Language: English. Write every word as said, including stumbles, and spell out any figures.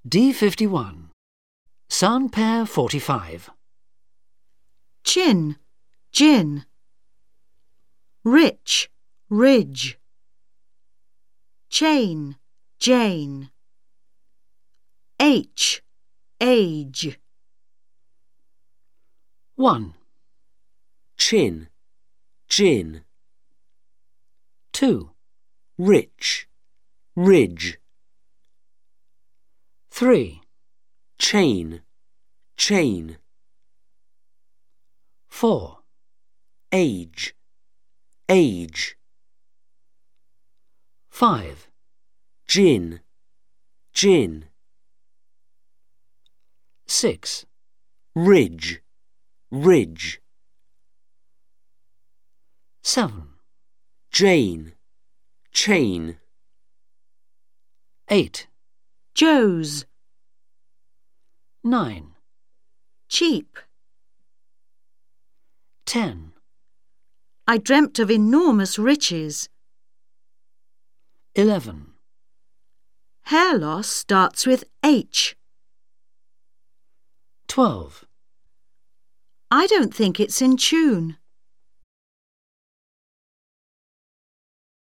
D fifty-one. Sound pair forty-five. Chin, gin. Rich, ridge. Chain, Jane. H, age. one. Chin, gin. two. Rich, ridge. three. Chain, chain. four. Age, age. five. Gin, gin. six. Ridge, ridge. seven. Jane, chain. eight. Joe's. nine. Cheap. ten. I dreamt of enormous riches. eleven. Hair loss starts with H. twelve. I don't think it's in tune.